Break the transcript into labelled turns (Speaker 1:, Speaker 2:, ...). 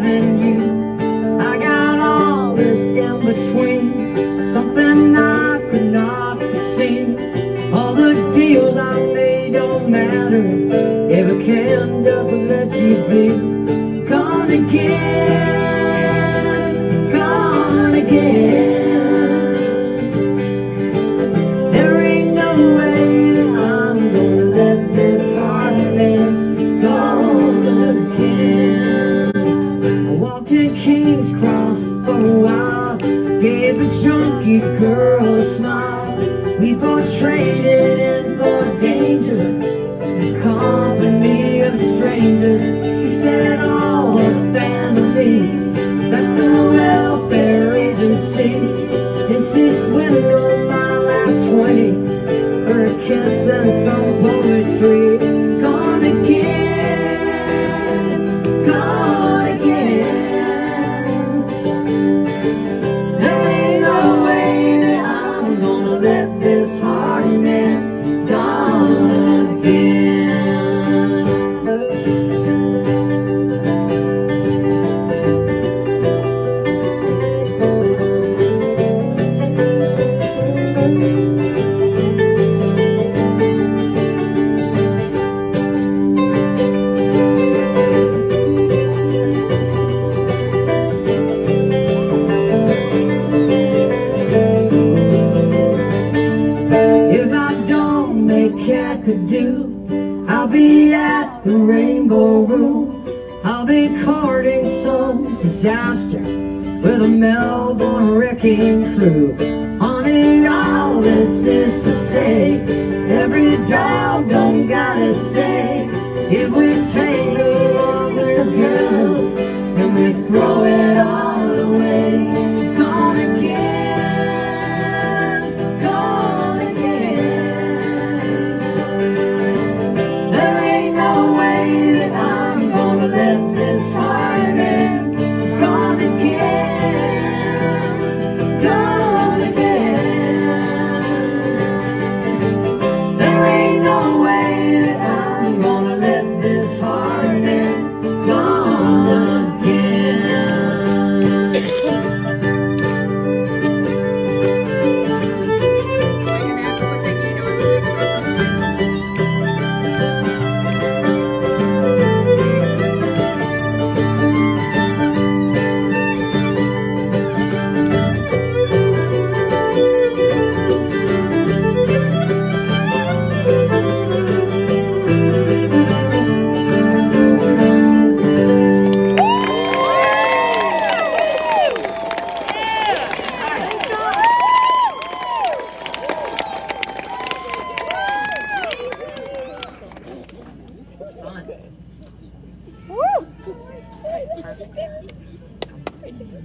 Speaker 1: loving you. I got all this in between, something I could not see. All the deals I made don't matter if I can just let you be. Gone again, gone again. There ain't no way that I'm gonna let this heart man gone again. I walked in King's Cross for a while, gave a junkie girl a smile. We both traded in for danger, the company of strangers. She said all her family's at the welfare agency. It's this window my last 20 for a kiss and some poetry. Gone again, gone again. There ain't no way that I'm gonna let this heart man gone again. Could do, I'll be at the Rainbow Room. I'll be courting some disaster with a Melbourne wrecking crew. Honey, all this is to say